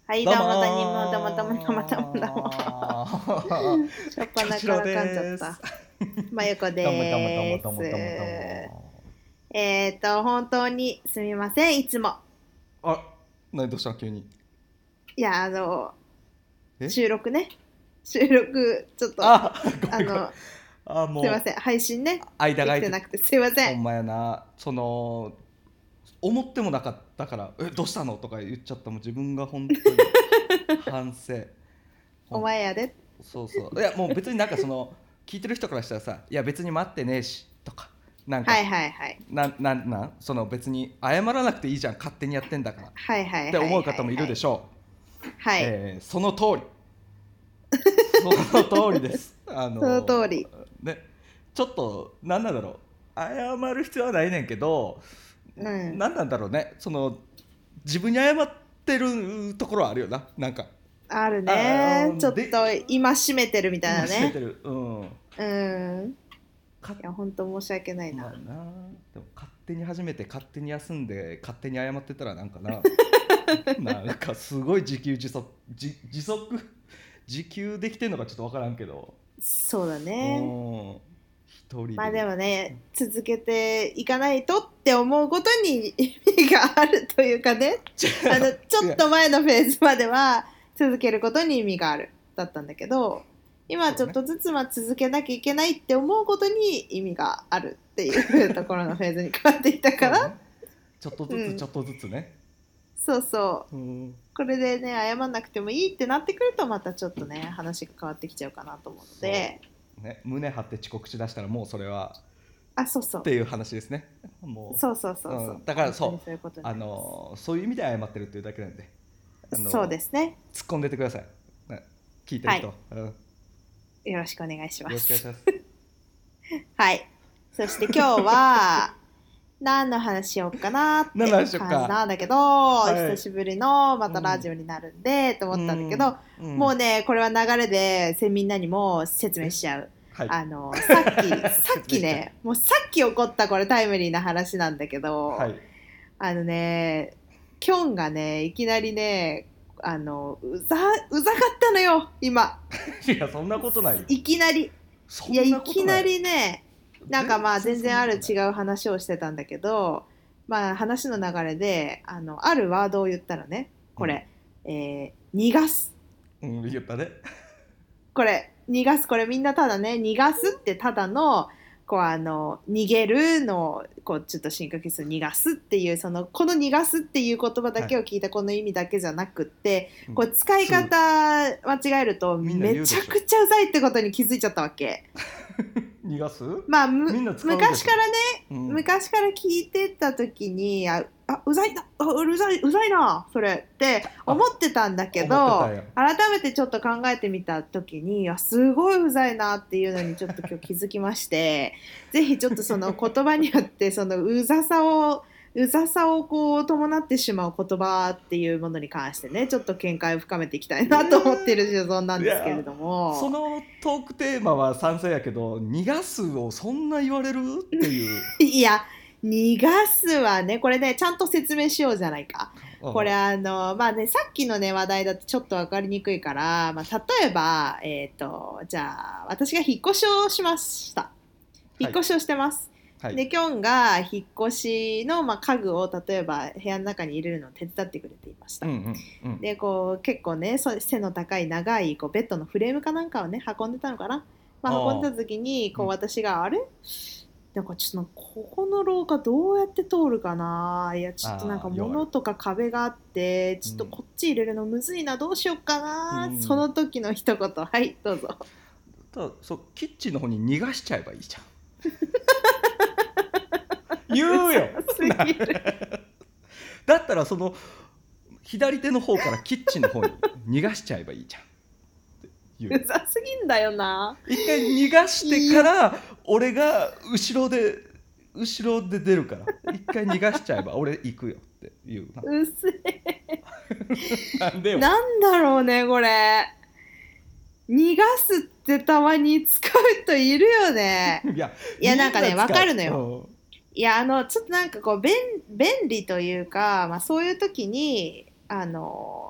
はい、 どうどうも、どうも、どうも、どうも、どうも、どうも、どうも。 もしょっぱなか京志郎ら噛んじゃっです。 た。まゆこどうもどうもどうもでーどうもどうもどうす。 も。 本当にすみません、いつも。 あ、どうしたの急に。 いや、 え収録ね。収録、ちょっと、 あ、ごめんごめん。 あの、すいません、 もう、 配信ね、で間が空いて、 きてなくてすいません。 ほんまやな。思ってもなかったから、どうしたのとか言っちゃった。もう自分が本当に反省。ほおん前やで。 そうそう。いや、もう別に聞いてる人からしたらさ、いや別に待ってねえし、とか、なんか、 はいはいはい。 別に謝らなくていいじゃん、勝手にやってんだからっはいはいてはい思う方もいはいはい。 るでしょう。 はい。 その通り、その通りです。 その通り。 ね、ちょっと何なんだろう、謝る必要はないねんけど、 うん。 何なんだろうね、自分に謝ってるところはあるよな、なんか。 あるね。ちょっと、 で、 今閉めてるみたい今なね。 閉めてる、 うん。 かいや、本当申し訳ないな。 まあな。でも勝手に始めて勝手に休んで勝手に謝ってたらなんかすごい自給できてんのかちょっと分からんけど、 そうだうね。 ーん、一人まあでで。 もね、続けていかないとって思うことに意味があるというかね、ちょいや、 っと前のフェーズまでは続けることに意味があるだったんだけど、今はそうね、 ちょっとずつ続けなきゃいけないって思うことに意味があるっていうところのフェーズに変わっていったから、 そうね、ちょっとうん、 ずつちょっとずつね。 そうそう。 うん、 これでね、謝んなくてもいいってなってくるとまたちょっとね、話が変わってきちゃうかなと思うので、 そうね、胸張って遅刻しだしたらもうそれはあ、そうそう。 っていう話ですね。もそうそうそう、 うそう。 だから本当にそういうことになります。 そういう意味で謝ってるっていうだけなんで、 そうですね。 突っ込んでてください、ね、聞いてるはい。 人、よよろしくお願いしまろしくお願いしす。 ます。 はい。そして今日は、何の話しようかなっ何のて話しよっか。 感じなんだけど、 はい。 久しぶりのまたラジうん。 オになるんで、と思うったんだけど、 ん。うん。 もうね、これは流れでみんなにも説明しちゃう。 はい。 さっ説明しちゃう。 きね、もうさっき起こったこれタイムリーな話なんだけど、 はい。 あのね、キョンがね、いきなりね、うざかったのよ、今。 いや、そんなことないよ。 いきなり。いや、 そんないことない。 きなりね、なんかまあ全然全然あるそんなことない。 違う話をしてたんだけど、まあ話の流れで、あるワードを言ったらね、 うん。 これ、逃がす。 うん、言ったね。 これ、逃がす。これみんなただね、逃がすってただの、こう逃げるの、こうちょっと深呼吸する逃がすっていう、この逃がすっていう言葉だはい。 けを聞いたこの意味だけじゃなくって、 うん。 こう使い方間違えるとみんなめ言うでしょ。 ちゃくちゃうざいってことに気づいちゃったわけ。 逃がす。 まあ、 みんな使うでしょ。 昔からね、 うん。 昔から聞いてた時に、うざいな、うざいな、それって思あ、 ってたんだけど、 思ってたんや。 改めてちょっと考えてみた時に、すごいうざいなっていうのにちょっと今日気づきまして、ぜひちょっとその言葉によってそのうざさをこう伴ってしまう言葉っていうものに関してね、ちょっと見解を深めていきたいなと思っている所存なんですけれいや、 どそも、 のトークテーマは賛成やけど、逃がすをそんな言われるっていう。 いや、逃がすはね、これね、ちゃんと説明しようじゃないか。これあ、 まあね、さっきのね、話題だとちょっとわかりにくいから、まあ、例えば、じゃあ、私が引っ越しをしました。引はい。 っ越しをしてます。 はい。 で、キョンが引っ越しの、まあ、家具を例えば部屋の中に入れるのを手伝ってくれていました。 うんうんうん。 で、こう、結構ね、背の高い長いこうベッドのフレームかなんかをね、運んでたのかな。まあ、運んでああ。 た時に、こう、 うん。 私が、あれなんかちょっとここの廊下どうやって通るかな、いやちょっとなんかああ、ようある。 物とか壁があってちょっとうん。 こっち入れるのむずいな、どうしよっかうな、そん。 の時の一言、はいどうぞ。 そう、キッチンの方に逃がしちゃえばいいじゃん。言うざうよ。 すぎる。 だったら左手の方からキッチンの方に逃がしちゃえばいいじゃんって言う。 うざすぎんだよな。 一回逃がしていや、 から俺が後ろで出るから、一回逃がしちゃえば俺行くよって言うな。 うせえ。 なんでよ。 なんだろうねこれ。逃がすってたまに使う人いるよね。 いや、 いやなんみんかね、わな使う。 かるのよ。いや、ちょっとなんかこう、便利というか、まあそういう時に、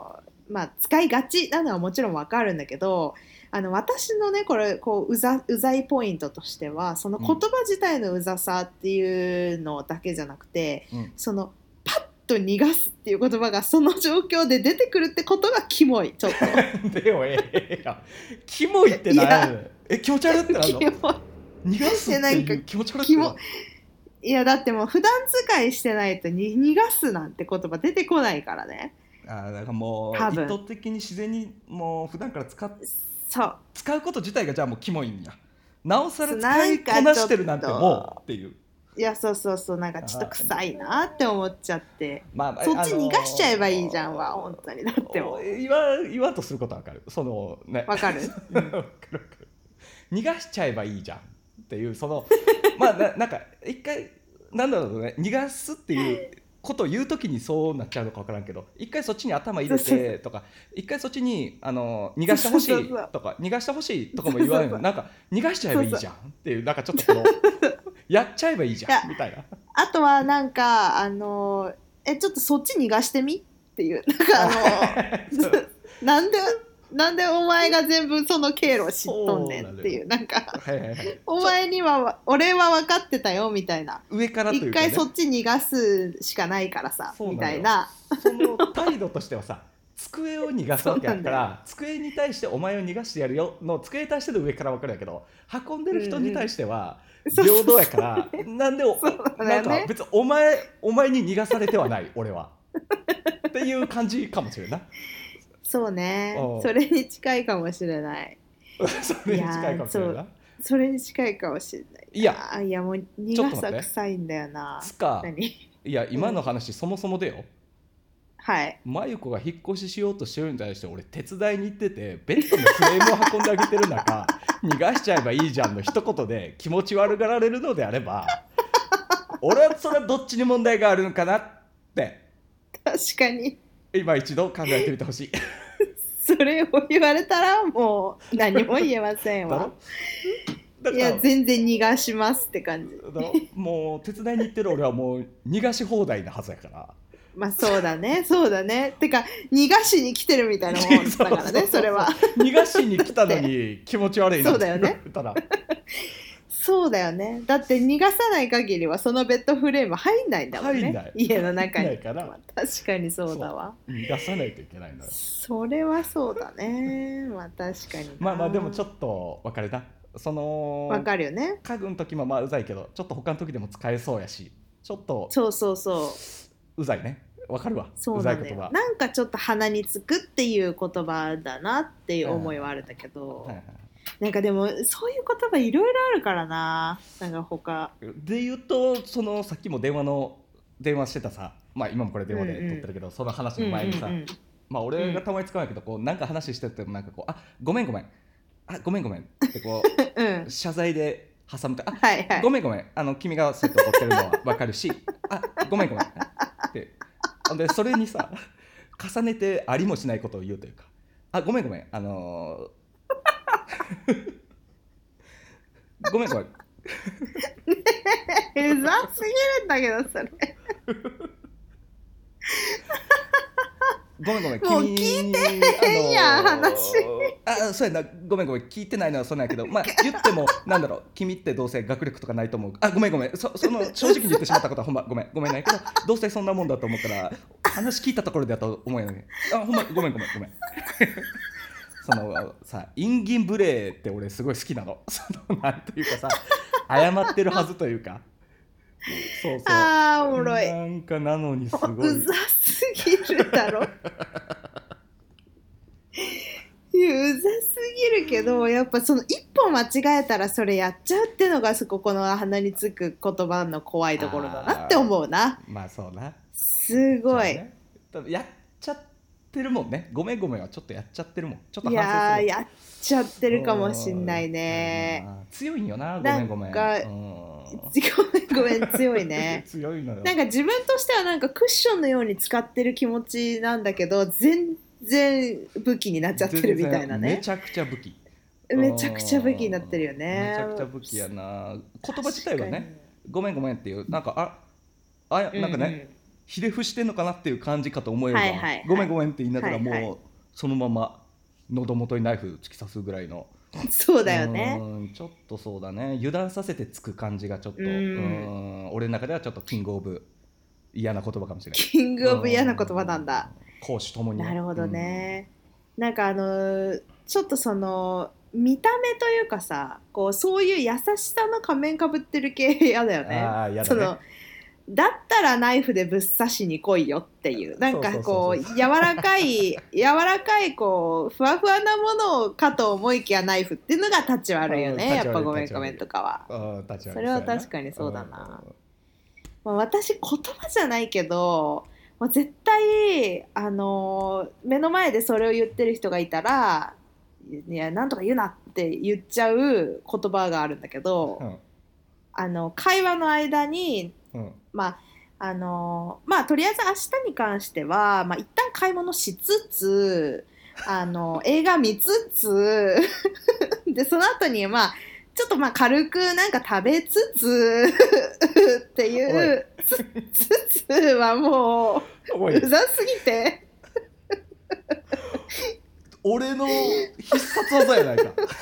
まあ、使いがちなのはもちろんわかるんだけど、私のねこれこううざいポイントとしては、その言葉自体のうざさっていうのだけじゃなくて、 うんそのパッと逃がすっていう言葉がその状況で出てくるってことがキモい、ちょっとでもキモいっていなやる気持ち悪ってなるのキモい。 逃がすっていう気持ち悪ってキモなるいやだってもう普段使いしてないと逃がすなんて言葉出てこないからね。 だからもう多分意図的に自然にもう普段からそう使うこと自体がじゃあもうキモいんや。なおさら使いこなしてるなんてもうっていう。 いやそうなんかちょっと臭いなって思っちゃって、 まあそっち逃がしちゃえばいいじゃんわ、本当に。だっても言わんとすることはわかる。そのね。 わかる、 わかる。逃がしちゃえばいいじゃんっていうそのまあなんか一回なんだろうね、逃がすっていうことを言うときにそうなっちゃうのか分からんけど、一回そっちに頭入れてとか、一回そっちに逃がしてほしいとか逃がしてほしいとかも言わないの。なんか逃がしちゃえばいいじゃんっていう、なんかちょっとこのやっちゃえばいいじゃんみたいな。 あとはなんかちょっとそっち逃がしてみっていう、なんかなんでお前が全部その経路を知っとんねんっていう、なんかお前には俺は分かってたよみたいな、 上からというか、ね、 一回そっち逃がすしかないからさみたいな、 その態度としてはさ机を逃がすわけやから机に対してお前を逃がしてやるよの机に対しての上から分かるやけど、運んでる人に対しては平等やから、なんでなんか別にお前に逃がされてはない俺はっていう感じかもしれんな。 そうね、それに近いかもしれない。 それに近いかもしれない。 それに近いかもしれない。いやもう逃がさ臭いんだよな。 いや今の話、そもそもでよ。 はい。 真由子が引っ越ししようとしてるに対して俺手伝いに行っててベッドのフレームを運んであげてる中逃がしちゃえばいいじゃんの一言で気持ち悪がられるのであれば俺はそれはどっちに問題があるのかなって確かに今一度考えてみてほしい。 それを言われたらもう何も言えませんわ。いや全然逃がしますって感じ。 もう手伝いに行ってる俺はもう逃がし放題なはずやから。 まあそうだねてか逃がしに来てるみたいなもんだからねそれは。 逃がしに来たのに気持ち悪いなって言われたらそうだよね。だって逃がさない限りはそのベッドフレーム入んないんだもんね。家の中に。確かにそうだわ。 逃がさないといけないのよ。 それはそうだね。まあ確かに。 まあでもちょっと分かるな。その分かるよね。 家具の時もまあうざいけど、ちょっと他の時でも使えそうやし、ちょっとそううざいね。分かるわ。 そうなんだよ。なんかちょっと鼻につくっていう言葉だなっていう思いはあるんだけど。なんかでもそういう言葉いろいろあるからな。なんか他で言うと、そのさっきも電話してたさ、まあ今もこれ電話で撮ってるけど、その話の前にさ、まあ俺がたまに使うんやけど、こうなんか話しててもなんかこうごめんってこう謝罪で挟むとごめん君がそうやって怒ってるのは分かるしごめんってでそれにさ重ねてありもしないことを言うというかごめんごめんうざすぎるんだけどそれごめんもう聞いてへんやん話そうやなごめん聞いてないのはそうなんやけど、まあ言ってもなんだろう君ってどうせ学力とかないと思うごめんその正直に言ってしまったことはほんまごめんないけどどうせそんなもんだと思うから話聞いたところでだと思うよねほんまごめんそのさ陰銀無礼って俺すごい好きなのそのなんというかさ謝ってるはずというかそうおもろいなんかなのにすごいうざすぎるだろうざすぎるけどやっぱその一歩間違えたらそれやっちゃうっていうのがここの鼻につく言葉の怖いところだなって思うな。 まあそうなすごい、 ね、やっちゃってるもんね。ごめんはちょっとやっちゃってるもん。ちょっといややっちゃってるかもしんないね。 強いんよな。ごめん強いね強いのよ。 なんか自分としてはなんかクッションのように使ってる気持ちなんだけど全然武器になっちゃってるみたいなね。 めちゃくちゃ武器になってるよね。 めちゃくちゃ武器やな。言葉自体はねごめんっていうなんかなんかね、ひれ伏してんのかなっていう感じかと思えば、ごめんって言いながらもうそのまま喉元にナイフ突き刺すぐらいの。 そうだよね。 ちょっとそうだね、油断させてつく感じがちょっと俺の中ではちょっとキングオブ嫌な言葉かもしれない。 キングオブ嫌な言葉なんだ。 攻守ともに、ね、 なるほどね、なんかちょっとその見た目というかさ、こうそういう優しさの仮面かぶってる系嫌だよね。 あ、嫌だね。 そのだったらナイフでぶっ刺しに来いよっていう、なんかこう柔らかいこうふわふわなものかと思いきやナイフっていうのが立ち悪いよね。やっぱごめんごめんとかは。それは確かにそうだな。まあ、私言葉じゃないけど、もう絶対目の前でそれを言ってる人がいたら、いやなんとか言うなって言っちゃう言葉があるんだけど、会話の間に、まあとりあえず明日に関しては、まあ、一旦買い物しつつ映画見つつでその後にまあちょっとまあ軽くなんか食べつつっていうつつはもううざすぎて俺の必殺技やないか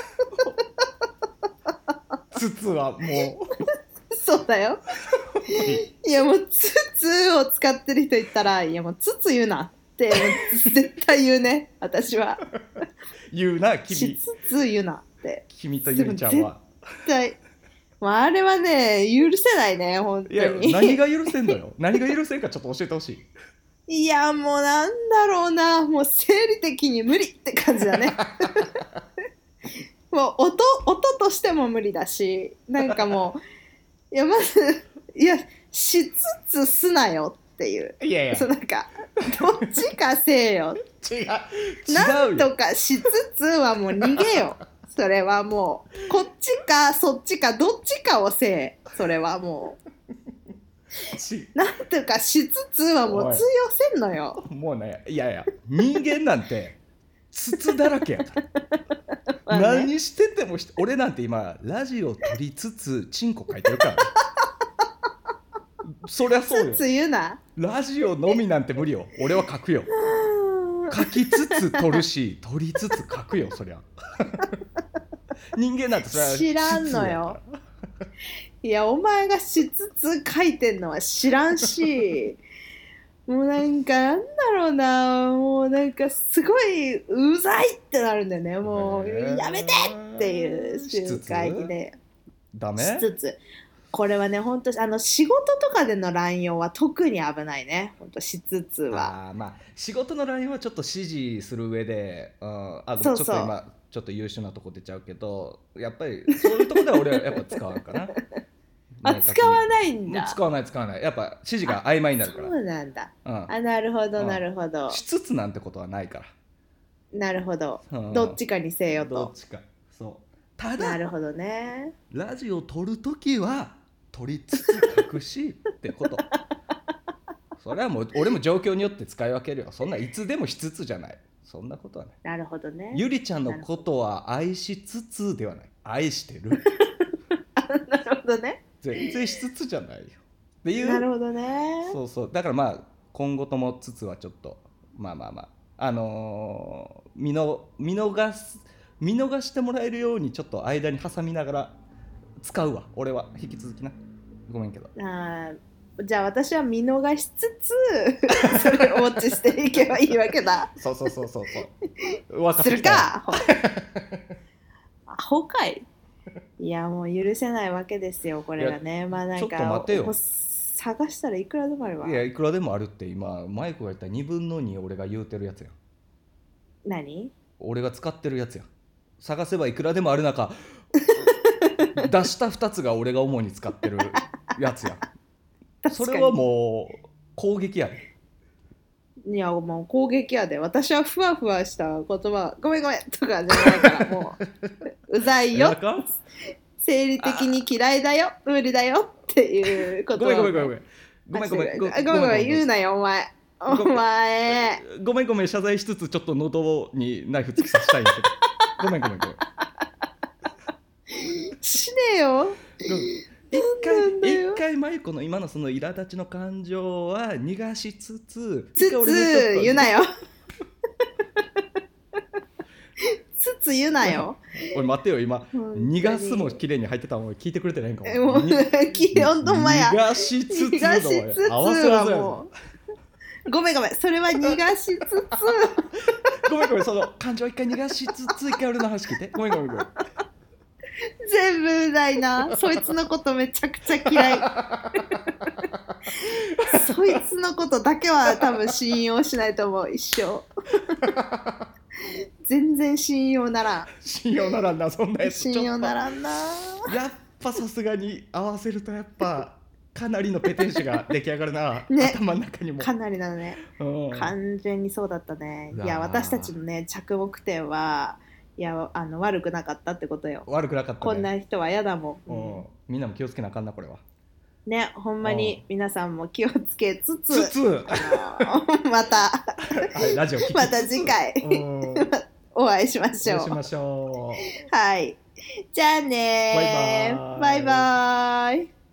つつはもうそうだよいやもうつつを使ってる人いたら、いやもうつつ言うなって絶対言うね私は言うな君。 しつつ言うなって君とゆりちゃんは絶対もうあれはね許せないね本当に。 いや何が許せんのよ何が許せんかちょっと教えてほしい。 いやもうなんだろうな、もう生理的に無理って感じだねもう音としても無理だし、なんかもういやまずいやしつつすなよっていう、 いやいやそうなんかどっちかせえよ違うなんとかしつつはもう逃げよそれはもうこっちかそっちかどっちかをせえ、それはもうなんとかしつつはもう通用せんのよ。 もうね、いやいや人間なんてつつだらけやからね、何してても俺なんて今ラジオ撮りつつチンコ書いてるからそりゃそうよ。 つつ言うな。 ラジオのみなんて無理よ。俺は書くよ。書きつつ撮るし撮りつつ書くよそりゃ人間なんてそれは知らんのよいやお前がしつつ書いてんのは知らんしもうなんかなんだろうな、もうなんかすごいうざいってなるんだよね。もうやめてっていう瞬間でダメしつつ、これはね本当仕事とかでの乱用は特に危ないね。本当しつつはまあ仕事の LINE はちょっと指示する上で、 そうそうちょっと今ちょっと優秀なとこ出ちゃうけど、やっぱりそういうとこでは俺はやっぱ使わんかな使わないんだ。 使わないやっぱ指示が曖昧になるから。 そうなんだ、なるほどなるほど。 しつつなんてことはないから。 なるほど、どっちかにせよと。 どっちか。そうただなるほどね。 ラジオ撮るときは撮りつつ書くしってことそれはもう俺も状況によって使い分けるよ。そんないつでもしつつじゃない。そんなことはない。 なるほどね。 ゆりちゃんのことは愛しつつではない。愛してるなるほどね。 全然しつつじゃないよっていう。 なるほどね。 そうだからまあ今後ともつつはちょっとまあ見逃してもらえるようにちょっと間に挟みながら使うわ俺は。引き続きな。ごめんけど。 じゃあ私は見逃しつつそれをウォッチしていけばいいわけだ。 そうするかアホかい。いやもう許せないわけですよこれがね。まあなんかちょっと待てよ。 探したらいくらでもあるわ。 いやいくらでもあるって今マイクが言った2分の2俺が言うてるやつやん。 何？ 俺が使ってるやつやん。探せばいくらでもある中出した2つが俺が主に使ってるやつやん。それはもう攻撃やで。 いやもう攻撃やで。私はふわふわした言葉ごめんとかじゃないからもううざいよ生理的に嫌いだよ無理だよっていうこと。 ごめん言うなよお前ごめん謝罪しつつちょっと喉にナイフ突き刺したいんだけどごめんしねえよ。 一回マイコの今のその苛立ちの感情は逃がしつつ言うなよつ言うなよ。 おい待ってよ、今本当に逃がすも綺麗に入ってたの聞いてくれてないんかもうほんとまや逃がしつつ逃がしつつ合わせ技やぞはもうごめんそれは逃がしつつごめんその感情一回逃がしつつ一回俺の話聞いて。ごめん全部うざいな。そいつのことめちゃくちゃ嫌いそいつのことだけは多分信用しないと思う、一生全然信用ならん。 信用ならんな、そんなやつ。 信用ならんな。 やっぱさすがに合わせるとやっぱかなりのペテン師が出来上がるな、 ね、 頭の中にもかなりだね、完全にそうだったね。いや私たちのね着目点はいや悪くなかったってことよ。 悪くなかった、ね、 こんな人は嫌だもん、みんなも気をつけなあかんなこれはね。ほんまに皆さんも気をつけつつまたはい、ラジオ聞きつつまた次回お会いしましょう。はい、じゃあねバイバーイ。 バイバーイ。